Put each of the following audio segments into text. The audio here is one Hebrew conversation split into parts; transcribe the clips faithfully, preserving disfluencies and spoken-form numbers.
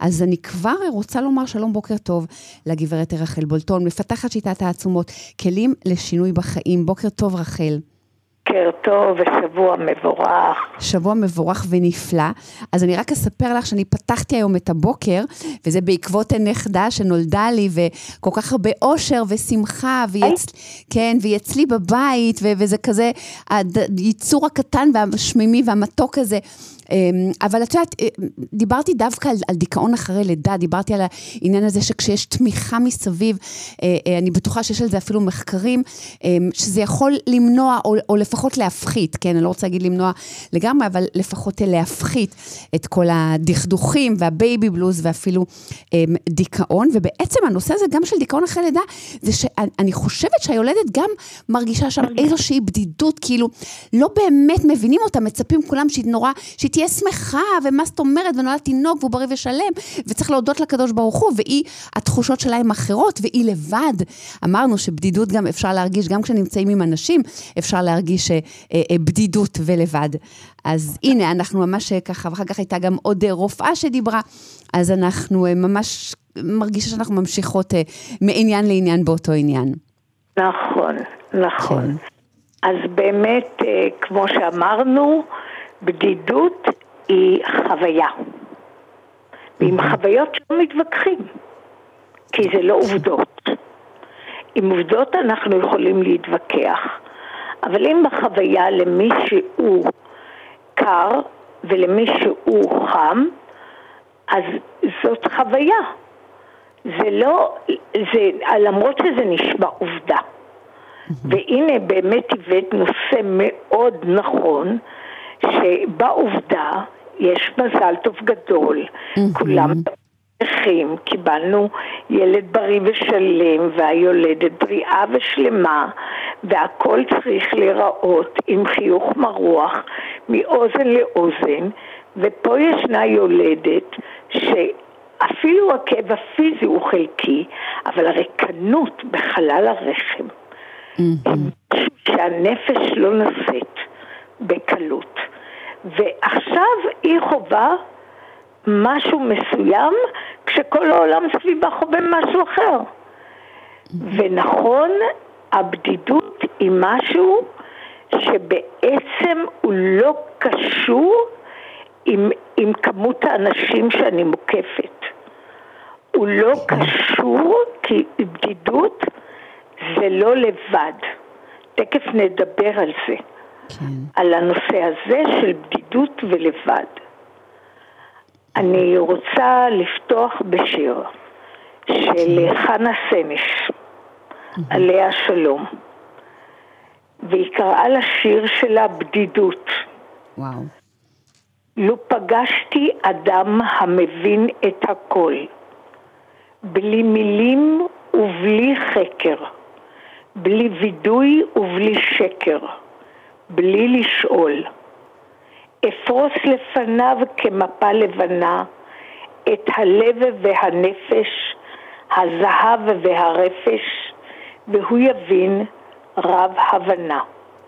אז אני כבר רוצה לומר שלום בוקר טוב לגברת רחל בולטון, מפתחת שיטת העצומות, כלים לשינוי בחיים. בוקר טוב רחל. בוקר טוב ושבוע מבורך. שבוע מבורך ונפלא. אז אני רק אספר לך שאני פתחתי היום את הבוקר, וזה בעקבות הנכדה שנולדה לי, וכל כך הרבה אושר ושמחה, ויצ... כן, והיא אצלי בבית, ו... וזה כזה, היצור הקטן והשמימי והמתוק הזה. אבל את יודעת, דיברתי דווקא על, על דיכאון אחרי לידה, דיברתי על העניין הזה שכשיש תמיכה מסביב, אני בטוחה שיש על זה אפילו מחקרים, שזה יכול למנוע או, או לפחות להפחית, כן, אני לא רוצה להגיד למנוע לגמרי, אבל לפחות להפחית את כל הדכדוכים והבייבי בלוז ואפילו דיכאון, ובעצם הנושא הזה גם של דיכאון אחרי לידה, זה שאני חושבת שהיולדת גם מרגישה שם איזושהי בדידות, כאילו לא באמת מבינים אותה, מצפים כולם שהיא נורא, שהיא תהיה שמחה, ומה זאת אומרת, ונולד תינוק, והוא בריא ושלם, וצריך להודות לקדוש ברוך הוא, והיא, התחושות שלה הן אחרות, והיא לבד. אמרנו שבדידות גם אפשר להרגיש, גם כשנמצאים עם אנשים, אפשר להרגיש אה, אה, בדידות ולבד. אז הנה, אנחנו ממש ככה, ואחר כך הייתה גם עוד רופאה שדיברה, אז אנחנו אה, ממש מרגישה שאנחנו ממשיכות אה, מעניין לעניין באותו עניין. נכון, נכון. כן. אז באמת, אה, כמו שאמרנו, בדידות היא חוויה. ועם חוויות שלא מתווכחים, כי זה לא עובדות. עם עובדות אנחנו יכולים להתווכח, אבל אם בחוויה למישהו קר ולמישהו חם, אז זאת חוויה. זה לא, זה, למרות שזה נשמע עובדה. והנה באמת הבאת נושא מאוד נכון, שבעובדה יש מזל טוב גדול, כולם צריכים, קיבלנו ילד בריא ושלם, והיולדת בריאה ושלמה, והכל צריך להיראות עם חיוך מרוח, מאוזן לאוזן, ופה ישנה יולדת שאפילו הכאב הפיזי הוא חלקי, אבל הריקנות בחלל הרחם, שהנפש לא נשאת בקלות. ועכשיו היא חובה משהו מסוים, כשכל העולם סביבה חווה משהו אחר. ונכון, הבדידות היא משהו שבעצם הוא לא קשור עם, עם כמות האנשים שאני מוקפת. הוא לא קשור, כי בדידות זה לא לבד. תכף נדבר על זה. כן. על הנושא הזה של בדידות ולבד. אני רוצה לפתוח בשיר של חנה סנש, עליה שלום, והיא קראה לשיר שלה בדידות. וואו. לו פגשתי אדם המבין את הכל, בלי מילים ובלי חקר, בלי וידוי ובלי שקר, בלי לשאול, אפרוס לפניו כמפה לבנה את הלב והנפש, הזהב והרפש, והוא יבין רב הבנה.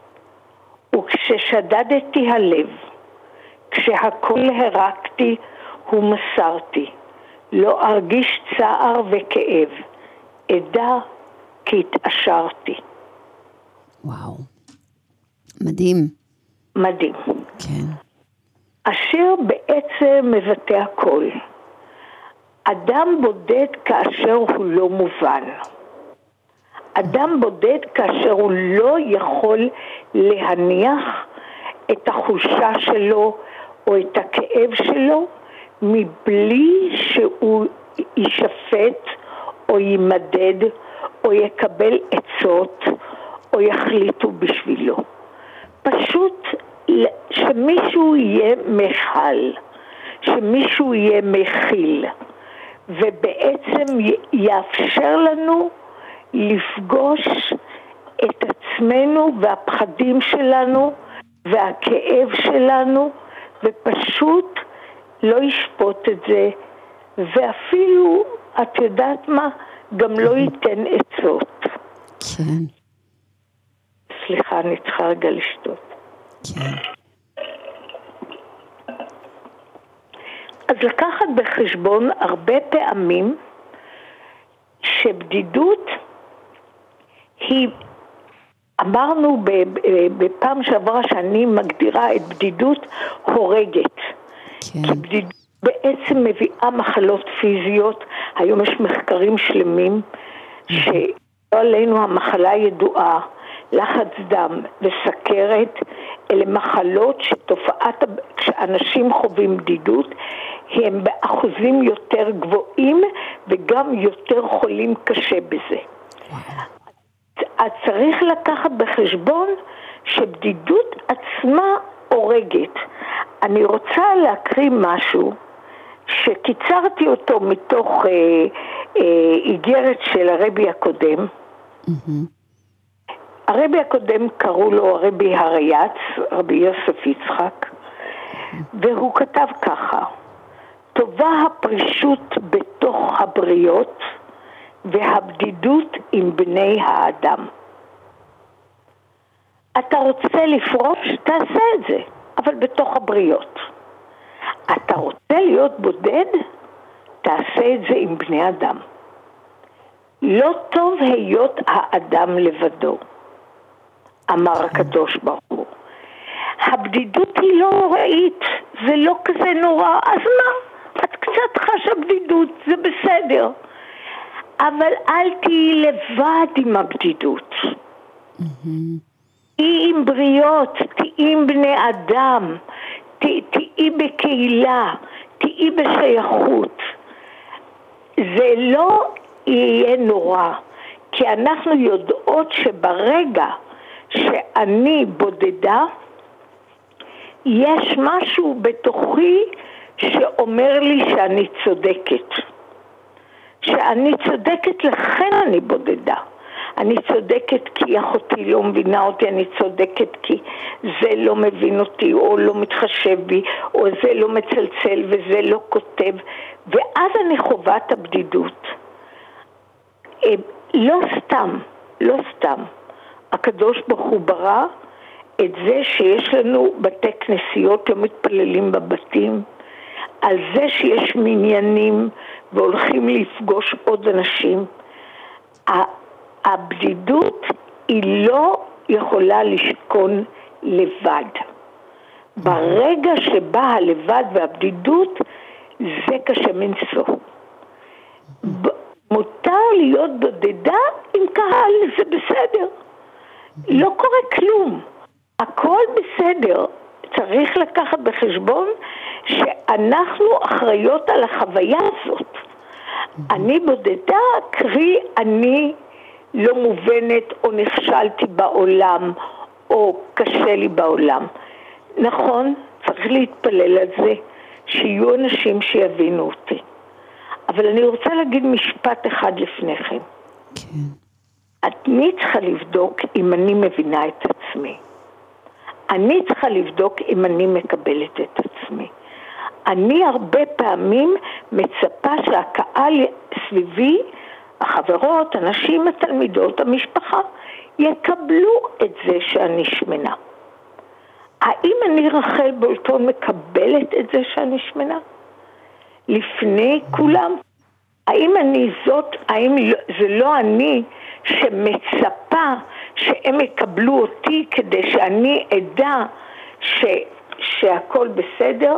וכששדדתי הלב, כשהכל הרקתי ומסרתי, לא ארגיש צער וכאב, אדע כי התעשרתי. וואו. מדהים. מדהים. כן. השיר בעצם מבטא הכל. אדם בודד כאשר הוא לא מובן. אדם בודד כאשר הוא לא יכול להניח את החולשה שלו או את הכאב שלו, מבלי שהוא יישפט או יימדד או יקבל עצות או יחליטו בשבילו. פשוט שמישהו יהיה מחל, שמישהו יהיה מכיל, ובעצם יאפשר לנו לפגוש את עצמנו והפחדים שלנו והכאב שלנו, ופשוט לא ישפוט את זה, ואפילו, את יודעת מה, גם לא ייתן עצות. כן. סליחה, אני צריכה רגע לשתות. כן. אז לקחת בחשבון הרבה פעמים שבדידות היא, אמרנו בפעם שעברה שאני מגדירה את בדידות הורגת. כן. כי בדידות בעצם מביאה מחלות פיזיות. היום יש מחקרים שלמים שלא עלינו המחלה ידועה, לחץ דם וסכרת, אלה מחלות שתופעת, כשאנשים חווים בדידות, הם באחוזים יותר גבוהים וגם יותר חולים קשה בזה. אז צריך לקחת בחשבון שבדידות עצמה הורגת. אני רוצה להקריא משהו שקיצרתי אותו מתוך אה, אה, איגרת של הרבי הקודם. Mm-hmm. הרבי הקודם קראו לו הרבי הרייץ, רבי יוסף יצחק, mm-hmm. והוא כתב ככה: טובה הפרישות בתוך הבריות והבדידות עם בני האדם. אתה רוצה לפרוש, תעשה את זה, אבל בתוך הבריות. אתה רוצה להיות בודד, תעשה את זה עם בני אדם. לא טוב היות האדם לבדו, אמר הקדוש ברוך הוא. הבדידות היא לא נוראית, זה לא כזה נורא, אז מה? את קצת חשה בדידות, זה בסדר. אבל אל תהיי לבד עם הבדידות. תהיי עם בריות, תהיי עם בני אדם, תהיי בקהילה, תהיי בשייכות. זה לא יהיה נורא, כי אנחנו יודעות שברגע שאני בודדה, יש משהו בתוכי שאומר לי שאני צודקת. שאני צודקת, לכן אני בודדה. אני צודקת כי אחותי לא מבינה אותי, אני צודקת כי זה לא מבין אותי, או לא מתחשב בי, או זה לא מצלצל וזה לא כותב, ואז אני חווה את הבדידות. לא סתם, לא סתם. הקדוש ברוך הוא ברא את זה שיש לנו בתי כנסיות, לא מתפללים בבתים, על זה שיש מניינים והולכים לפגוש עוד אנשים. הבדידות היא לא יכולה לשכון לבד. ברגע שבא הלבד והבדידות, זה קשה מנשוא. מותר להיות בודדה עם קהל, זה בסדר. לא קורה כלום. הכל בסדר. צריך לקחת בחשבון שאנחנו אחראיות על החוויה הזאת. אני בודדה, קרי אני לא מובנת או נכשלתי בעולם או קשה לי בעולם. נכון, צריך להתפלל על זה, שיהיו אנשים שיבינו אותי. אבל אני רוצה להגיד משפט אחד לפני כן. כן. אני צריכה לבדוק אם אני מבינה את עצמי. אני צריכה לבדוק אם אני מקבלת את עצמי. אני הרבה פעמים מצפה שהקהל סביבי, החברות, הנשים, התלמידות, המשפחה, יקבלו את זה שאני שמנה. האם אני רחל בולטון מקבלת את זה שאני שמנה? לפני כולם? האם אני זאת, האם זה לא אני שמצפה שהם יקבלו אותי כדי שאני אדע ש, שהכל בסדר?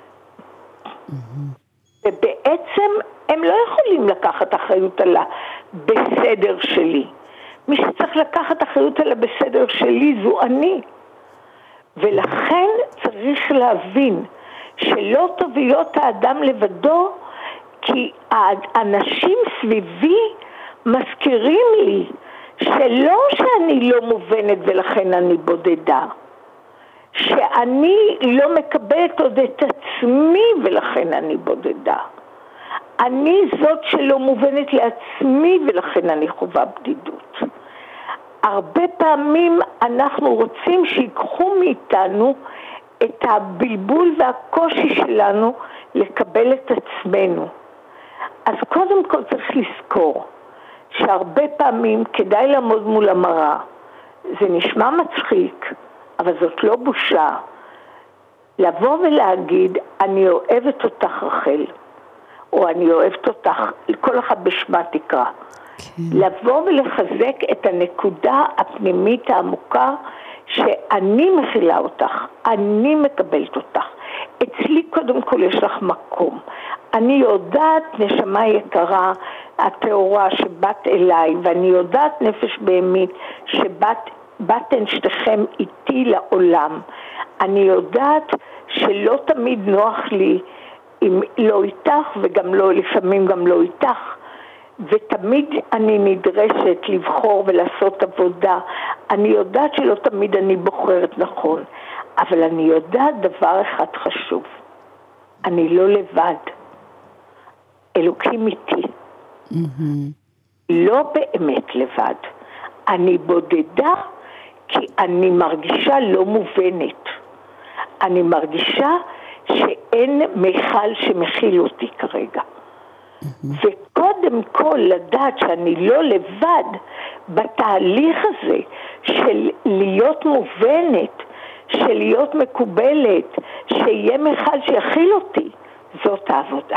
ובעצם הם לא יכולים לקחת אחריות על הבסדר שלי. מי שצריך לקחת אחריות על הבסדר שלי זו אני. ולכן צריך להבין שלא טוב להיות האדם לבדו, כי האנשים סביבי מזכירים לי שלא שאני לא מובנת ולכן אני בודדה, שאני לא מקבלת עוד את עצמי ולכן אני בודדה. אני זאת שלא מובנת לעצמי ולכן אני חווה בדידות. הרבה פעמים אנחנו רוצים שיקחו מאיתנו את הבלבול והקושי שלנו לקבל את עצמנו. אז קודם כל צריך לזכור שהרבה פעמים כדאי לעמוד מול המראה. זה נשמע מצחיק, אבל זאת לא בושה. לבוא ולהגיד, אני אוהבת אותך רחל, או אני אוהבת אותך, כל אחד בשמה תקרא. כן. לבוא ולחזק את הנקודה הפנימית העמוקה, שאני מכילה אותך, אני מקבלת אותך. אצלי קודם כל יש לך מקום. אני יודעת נשמה יקרה, התאורה שבאת אליי, ואני יודעת נפש בהמית שבאתן שתיכם איתי לעולם. אני יודעת שלא תמיד נוח לי אם לא איתך, וגם לא, לפעמים גם לא איתך. ותמיד אני נדרשת לבחור ולעשות עבודה. אני יודעת שלא תמיד אני בוחרת נכון, אבל אני יודעת דבר אחד חשוב. אני לא לבד. אלוקים איתי. Mm-hmm. לא באמת לבד. אני בודדה כי אני מרגישה לא מובנת. אני מרגישה שאין מיכל שמכיל אותי כרגע. וקודם כל לדעת שאני לא לבד בתהליך הזה של להיות מובנת, של להיות מקובלת, שיהיה מיכל שיכיל אותי, זאת העבודה.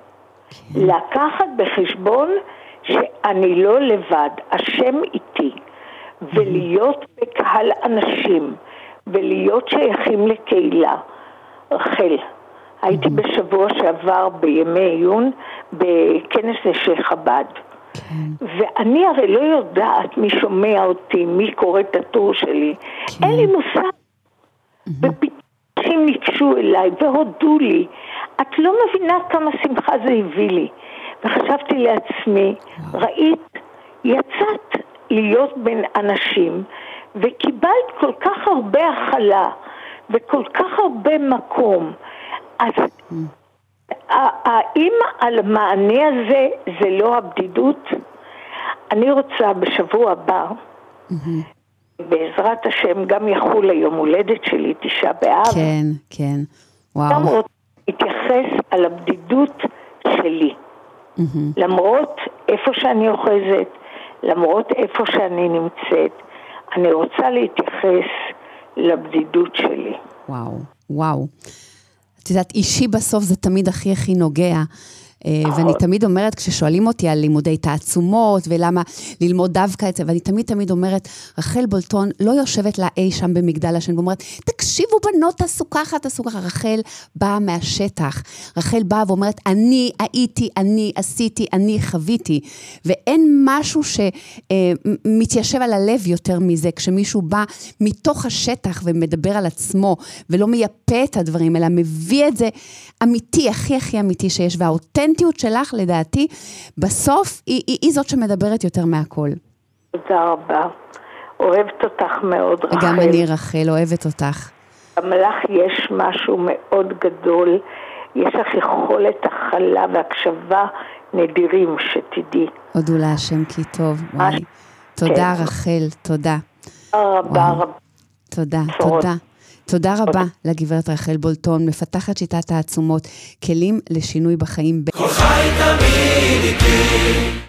לקחת בחשבון שאני לא לבד, השם איתי, ולהיות בקהל אנשים, ולהיות שייכים לקהילה. רחל, הייתי בשבוע שעבר בימי עיון בכנס נשי חב"ד. ואני הרי לא יודעת מי שומע אותי, מי קורא את הטור שלי. אין לי מושג. ופתאום ניגשו אליי והודו לי. את לא מבינה כמה שמחה זה הביא לי. וחשבתי לעצמי, ראית, יצאת להיות בין אנשים, וקיבלת כל כך הרבה הכלה, וכל כך הרבה מקום. אז האם על המענה הזה זה לא הבדידות? אני רוצה בשבוע הבא, בעזרת השם, גם יחול היום הולדת שלי, תשעה באב. כן, כן, וואו. גם רוצה להתייחס על הבדידות שלי. למרות איפה שאני אוחזת, למרות איפה שאני נמצאת, אני רוצה להתייחס לבדידות שלי. וואו, וואו. את יודעת, אישי בסוף זה תמיד הכי הכי נוגע, ואני תמיד אומרת, כששואלים אותי על לימודי תעצומות, ולמה ללמוד דווקא את זה, ואני תמיד תמיד אומרת, רחל בולטון לא יושבת לה אי שם במגדל השן, ואומרת, תקשיבו בנות, תעשו ככה, תעשו ככה. רחל באה מהשטח, רחל באה ואומרת, אני הייתי, אני עשיתי, אני חוויתי, ואין משהו שמתיישב על הלב יותר מזה, כשמישהו בא מתוך השטח ומדבר על עצמו, ולא מייפה את הדברים, אלא מביא את זה אמיתי, הכי הכי אמיתי שיש, והאותנטיות שלך, לדעתי, בסוף היא, היא, היא זאת שמדברת יותר מהכל. תודה רבה. אוהבת אותך מאוד, רחל. גם אני, רחל, אוהבת אותך. גם לך יש משהו מאוד גדול. יש לך יכולת הכלה והקשבה נדירים, שתדעי. הודו להשם כי טוב. וואי. תודה, כן. רחל, תודה. רבה, רבה. תודה, תודה. תודה רבה לגברת רחל בולטון, מפתחת שיטת תעצומות, כלים לשינוי בחיים. כל חי תמיד איתי.